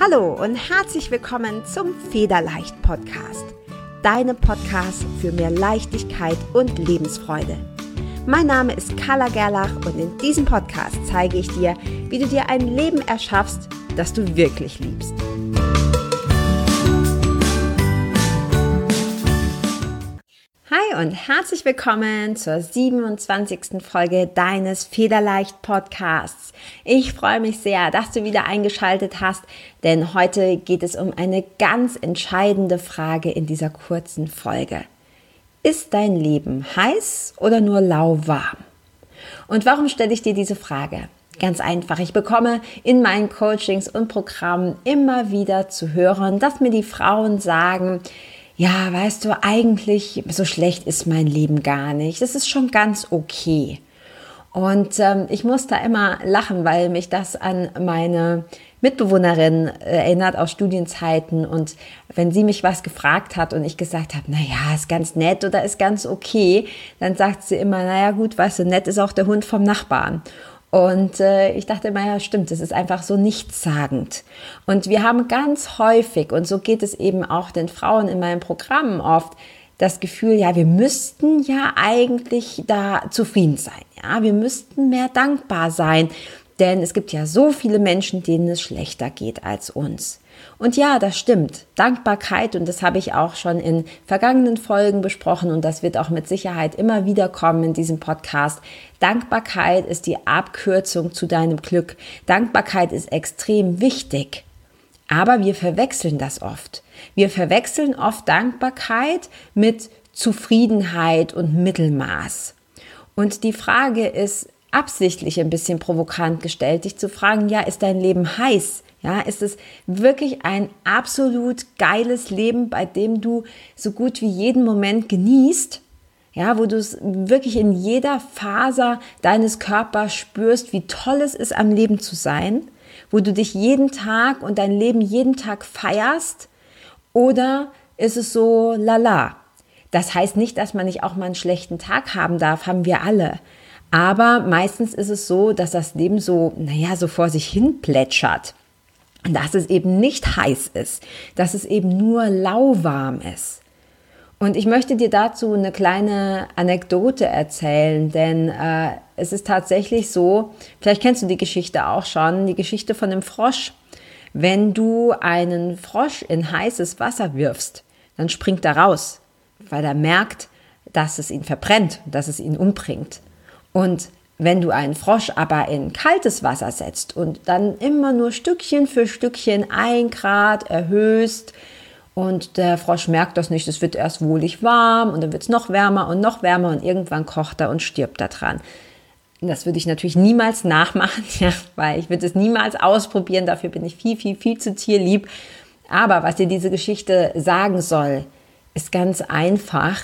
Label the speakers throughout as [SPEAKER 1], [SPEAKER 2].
[SPEAKER 1] Hallo und herzlich willkommen zum Federleicht Podcast, deinem Podcast für mehr Leichtigkeit und Lebensfreude. Mein Name ist Carla Gerlach und in diesem Podcast zeige ich dir, wie du dir ein Leben erschaffst, das du wirklich liebst. Hi und herzlich willkommen zur 27. Folge deines Federleicht Podcasts. Ich freue mich sehr, dass du wieder eingeschaltet hast, denn heute geht es um eine ganz entscheidende Frage in dieser kurzen Folge. Ist dein Leben heiß oder nur lauwarm? Und warum stelle ich dir diese Frage? Ganz einfach, ich bekomme in meinen Coachings und Programmen immer wieder zu hören, dass mir die Frauen sagen, ja, weißt du, eigentlich so schlecht ist mein Leben gar nicht. Das ist schon ganz okay. Und ich muss da immer lachen, weil mich das an meine Mitbewohnerin erinnert aus Studienzeiten. Und wenn sie mich was gefragt hat und ich gesagt habe, naja, ist ganz nett oder ist ganz okay, dann sagt sie immer, naja gut, weißt du, nett ist auch der Hund vom Nachbarn. Und ich dachte immer, ja stimmt, das ist einfach so nichtssagend. Und wir haben ganz häufig, und so geht es eben auch den Frauen in meinen Programmen oft, das Gefühl, ja, wir müssten ja eigentlich da zufrieden sein. Ja, wir müssten mehr dankbar sein, denn es gibt ja so viele Menschen, denen es schlechter geht als uns. Und ja, das stimmt. Dankbarkeit, und das habe ich auch schon in vergangenen Folgen besprochen und das wird auch mit Sicherheit immer wieder kommen in diesem Podcast. Dankbarkeit ist die Abkürzung zu deinem Glück. Dankbarkeit ist extrem wichtig, aber wir verwechseln das oft. Wir verwechseln oft Dankbarkeit mit Zufriedenheit und Mittelmaß. Und die Frage ist absichtlich ein bisschen provokant gestellt, dich zu fragen, ja, ist dein Leben heiß? Ja, ist es wirklich ein absolut geiles Leben, bei dem du so gut wie jeden Moment genießt? Ja, wo du es wirklich in jeder Faser deines Körpers spürst, wie toll es ist, am Leben zu sein? Wo du dich jeden Tag und dein Leben jeden Tag feierst? Oder ist es so lala? Das heißt nicht, dass man nicht auch mal einen schlechten Tag haben darf, haben wir alle. Aber meistens ist es so, dass das Leben so, so vor sich hin plätschert. Dass es eben nicht heiß ist, dass es eben nur lauwarm ist. Und ich möchte dir dazu eine kleine Anekdote erzählen, denn es ist tatsächlich so, vielleicht kennst du die Geschichte auch schon, die Geschichte von dem Frosch. Wenn du einen Frosch in heißes Wasser wirfst, dann springt er raus, weil er merkt, dass es ihn verbrennt, dass es ihn umbringt. Und wenn du einen Frosch aber in kaltes Wasser setzt und dann immer nur Stückchen für Stückchen 1 Grad erhöhst und der Frosch merkt das nicht, es wird erst wohlig warm und dann wird es noch wärmer und irgendwann kocht er und stirbt da dran. Das würde ich natürlich niemals nachmachen, ja, weil ich würde es niemals ausprobieren, dafür bin ich viel, viel, viel zu tierlieb. Aber was dir diese Geschichte sagen soll, ist ganz einfach,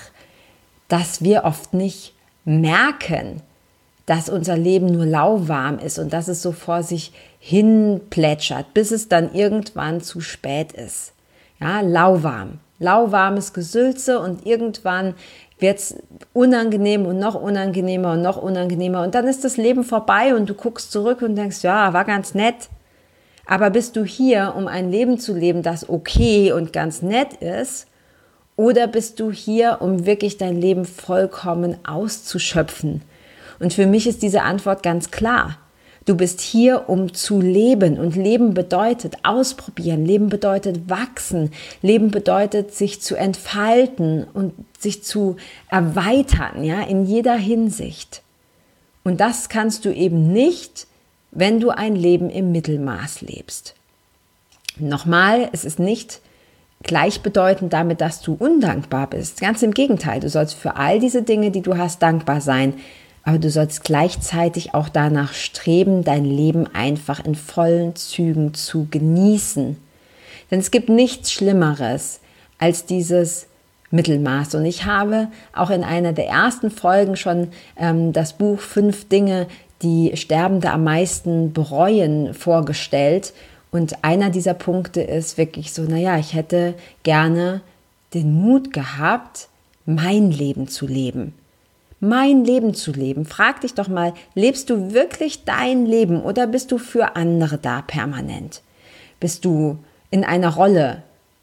[SPEAKER 1] dass wir oft nicht merken, dass unser Leben nur lauwarm ist und dass es so vor sich hin plätschert, bis es dann irgendwann zu spät ist. Ja, lauwarm. Lauwarmes Gesülze und irgendwann wird es unangenehm und noch unangenehmer und noch unangenehmer und dann ist das Leben vorbei und du guckst zurück und denkst, ja, war ganz nett. Aber bist du hier, um ein Leben zu leben, das okay und ganz nett ist? Oder bist du hier, um wirklich dein Leben vollkommen auszuschöpfen? Und für mich ist diese Antwort ganz klar. Du bist hier, um zu leben. Und Leben bedeutet ausprobieren. Leben bedeutet wachsen. Leben bedeutet sich zu entfalten und sich zu erweitern, ja, in jeder Hinsicht. Und das kannst du eben nicht, wenn du ein Leben im Mittelmaß lebst. Nochmal, es ist nicht gleichbedeutend damit, dass du undankbar bist. Ganz im Gegenteil, du sollst für all diese Dinge, die du hast, dankbar sein. Aber du sollst gleichzeitig auch danach streben, dein Leben einfach in vollen Zügen zu genießen. Denn es gibt nichts Schlimmeres als dieses Mittelmaß. Und ich habe auch in einer der ersten Folgen schon das Buch 5 Dinge, die Sterbende am meisten bereuen, vorgestellt. Und einer dieser Punkte ist wirklich so, ich hätte gerne den Mut gehabt, mein Leben zu leben. Mein Leben zu leben. Frag dich doch mal, lebst du wirklich dein Leben oder bist du für andere da permanent? Bist du in einer Rolle,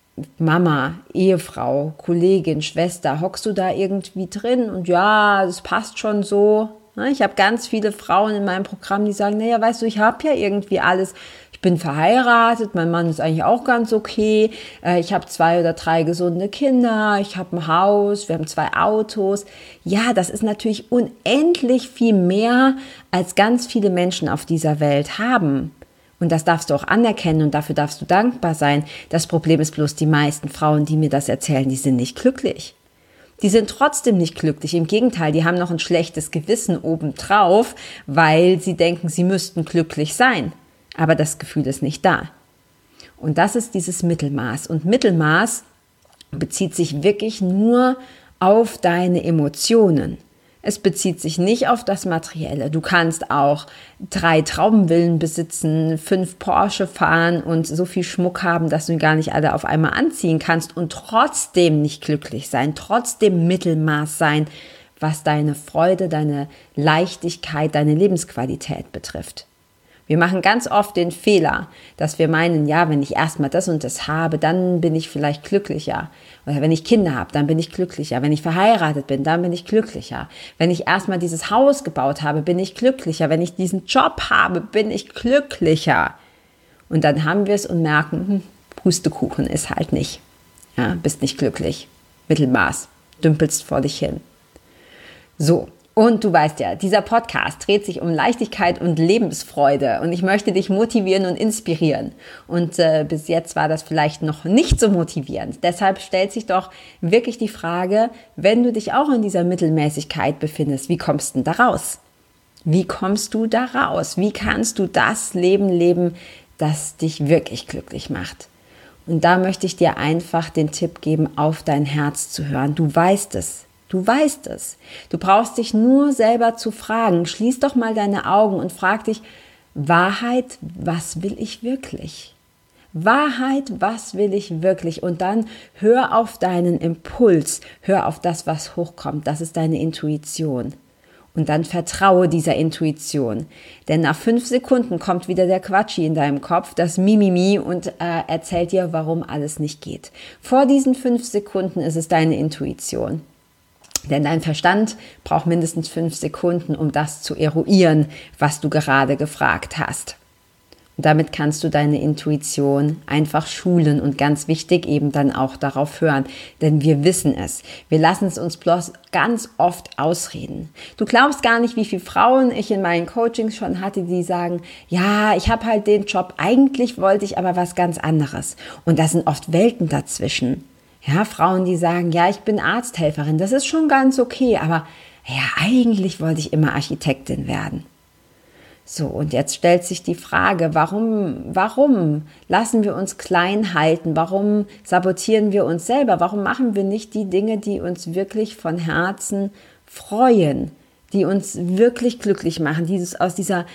[SPEAKER 1] Mama, Ehefrau, Kollegin, Schwester, hockst du da irgendwie drin und ja, das passt schon so. Ich habe ganz viele Frauen in meinem Programm, die sagen, naja, weißt du, ich habe ja irgendwie alles. Ich bin verheiratet, mein Mann ist eigentlich auch ganz okay. Ich habe 2 oder 3 gesunde Kinder, ich habe ein Haus, wir haben 2 Autos. Ja, das ist natürlich unendlich viel mehr, als ganz viele Menschen auf dieser Welt haben. Und das darfst du auch anerkennen und dafür darfst du dankbar sein. Das Problem ist bloß, die meisten Frauen, die mir das erzählen, die sind nicht glücklich. Die sind trotzdem nicht glücklich. Im Gegenteil, die haben noch ein schlechtes Gewissen obendrauf, weil sie denken, sie müssten glücklich sein. Aber das Gefühl ist nicht da. Und das ist dieses Mittelmaß. Und Mittelmaß bezieht sich wirklich nur auf deine Emotionen. Es bezieht sich nicht auf das Materielle. Du kannst auch 3 Traumvillen besitzen, 5 Porsche fahren und so viel Schmuck haben, dass du ihn gar nicht alle auf einmal anziehen kannst und trotzdem nicht glücklich sein, trotzdem Mittelmaß sein, was deine Freude, deine Leichtigkeit, deine Lebensqualität betrifft. Wir machen ganz oft den Fehler, dass wir meinen, ja, wenn ich erstmal das und das habe, dann bin ich vielleicht glücklicher. Oder wenn ich Kinder habe, dann bin ich glücklicher. Wenn ich verheiratet bin, dann bin ich glücklicher. Wenn ich erstmal dieses Haus gebaut habe, bin ich glücklicher. Wenn ich diesen Job habe, bin ich glücklicher. Und dann haben wir es und merken, Pustekuchen ist halt nicht. Ja, bist nicht glücklich. Mittelmaß. Dümpelst vor dich hin. So. Und du weißt ja, dieser Podcast dreht sich um Leichtigkeit und Lebensfreude und ich möchte dich motivieren und inspirieren. Und bis jetzt war das vielleicht noch nicht so motivierend. Deshalb stellt sich doch wirklich die Frage, wenn du dich auch in dieser Mittelmäßigkeit befindest, wie kommst du denn da raus? Wie kommst du da raus? Wie kannst du das Leben leben, das dich wirklich glücklich macht? Und da möchte ich dir einfach den Tipp geben, auf dein Herz zu hören. Du weißt es. Du weißt es. Du brauchst dich nur selber zu fragen. Schließ doch mal deine Augen und frag dich, Wahrheit, was will ich wirklich? Wahrheit, was will ich wirklich? Und dann hör auf deinen Impuls, hör auf das, was hochkommt. Das ist deine Intuition. Und dann vertraue dieser Intuition. Denn nach 5 Sekunden kommt wieder der Quatschi in deinem Kopf, das Mimimi und erzählt dir, warum alles nicht geht. Vor diesen 5 Sekunden ist es deine Intuition. Denn dein Verstand braucht mindestens 5 Sekunden, um das zu eruieren, was du gerade gefragt hast. Und damit kannst du deine Intuition einfach schulen und ganz wichtig eben dann auch darauf hören. Denn wir wissen es. Wir lassen es uns bloß ganz oft ausreden. Du glaubst gar nicht, wie viele Frauen ich in meinen Coachings schon hatte, die sagen, ja, ich habe halt den Job, eigentlich wollte ich aber was ganz anderes. Und da sind oft Welten dazwischen. Ja, Frauen, die sagen, ja, ich bin Arzthelferin, das ist schon ganz okay, aber ja, eigentlich wollte ich immer Architektin werden. So, und jetzt stellt sich die Frage, warum lassen wir uns klein halten? Warum sabotieren wir uns selber? Warum machen wir nicht die Dinge, die uns wirklich von Herzen freuen? Die uns wirklich glücklich machen, die uns aus dieser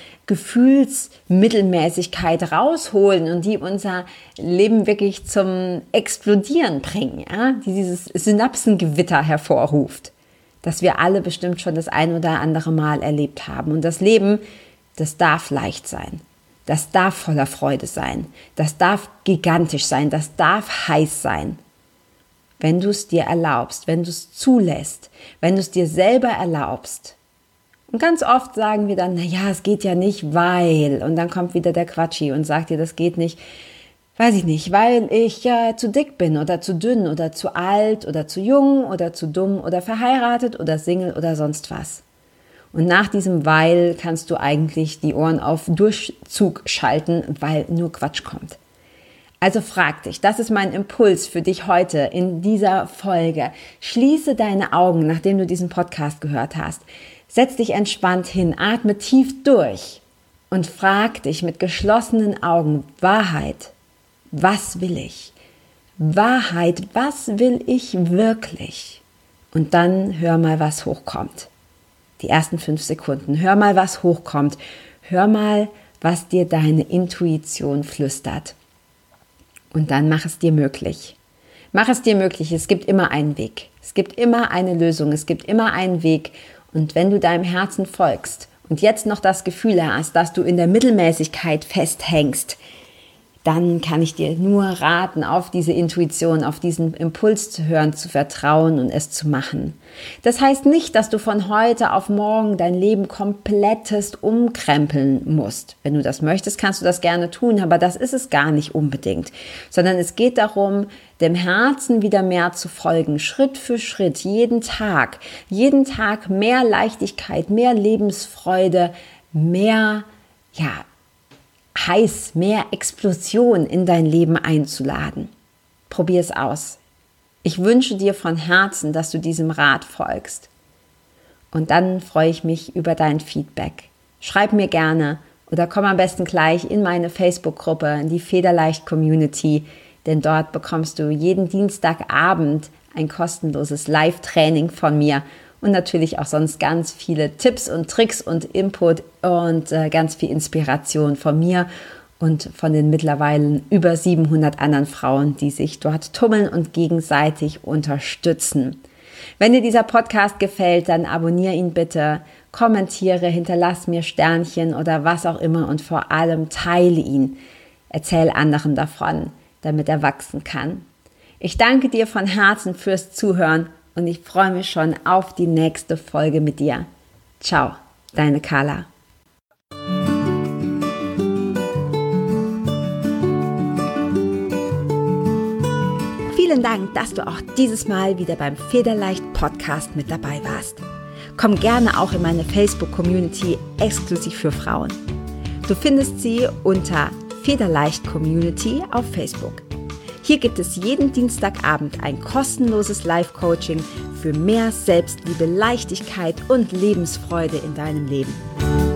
[SPEAKER 1] Gefühlsmittelmäßigkeit rausholen und die unser Leben wirklich zum Explodieren bringen, ja? Die dieses Synapsengewitter hervorruft, das wir alle bestimmt schon das ein oder andere Mal erlebt haben. Und das Leben, das darf leicht sein, das darf voller Freude sein, das darf gigantisch sein, das darf heiß sein. Wenn du es dir erlaubst, wenn du es zulässt, wenn du es dir selber erlaubst. Und ganz oft sagen wir dann, naja, es geht ja nicht, weil. Und dann kommt wieder der Quatschi und sagt dir, das geht nicht, weiß ich nicht, weil ich ja zu dick bin oder zu dünn oder zu alt oder zu jung oder zu dumm oder verheiratet oder Single oder sonst was. Und nach diesem Weil kannst du eigentlich die Ohren auf Durchzug schalten, weil nur Quatsch kommt. Also frag dich, das ist mein Impuls für dich heute in dieser Folge. Schließe deine Augen, nachdem du diesen Podcast gehört hast. Setz dich entspannt hin, atme tief durch und frag dich mit geschlossenen Augen, Wahrheit, was will ich? Wahrheit, was will ich wirklich? Und dann hör mal, was hochkommt. Die ersten 5 Sekunden, hör mal, was hochkommt. Hör mal, was dir deine Intuition flüstert. Und dann mach es dir möglich. Mach es dir möglich, es gibt immer einen Weg. Es gibt immer eine Lösung, es gibt immer einen Weg. Und wenn du deinem Herzen folgst und jetzt noch das Gefühl hast, dass du in der Mittelmäßigkeit festhängst, dann kann ich dir nur raten, auf diese Intuition, auf diesen Impuls zu hören, zu vertrauen und es zu machen. Das heißt nicht, dass du von heute auf morgen dein Leben komplettest umkrempeln musst. Wenn du das möchtest, kannst du das gerne tun, aber das ist es gar nicht unbedingt. Sondern es geht darum, dem Herzen wieder mehr zu folgen, Schritt für Schritt, jeden Tag mehr Leichtigkeit, mehr Lebensfreude, mehr, mehr Explosion in dein Leben einzuladen. Probier es aus. Ich wünsche dir von Herzen, dass du diesem Rat folgst. Und dann freue ich mich über dein Feedback. Schreib mir gerne oder komm am besten gleich in meine Facebook-Gruppe, in die Federleicht-Community, denn dort bekommst du jeden Dienstagabend ein kostenloses Live-Training von mir und natürlich auch sonst ganz viele Tipps und Tricks und Input und ganz viel Inspiration von mir und von den mittlerweile über 700 anderen Frauen, die sich dort tummeln und gegenseitig unterstützen. Wenn dir dieser Podcast gefällt, dann abonniere ihn bitte, kommentiere, hinterlass mir Sternchen oder was auch immer und vor allem teile ihn. Erzähl anderen davon, damit er wachsen kann. Ich danke dir von Herzen fürs Zuhören und ich freue mich schon auf die nächste Folge mit dir. Ciao, deine Carla. Vielen Dank, dass du auch dieses Mal wieder beim Federleicht Podcast mit dabei warst. Komm gerne auch in meine Facebook-Community exklusiv für Frauen. Du findest sie unter Federleicht Community auf Facebook. Hier gibt es jeden Dienstagabend ein kostenloses Live-Coaching für mehr Selbstliebe, Leichtigkeit und Lebensfreude in deinem Leben.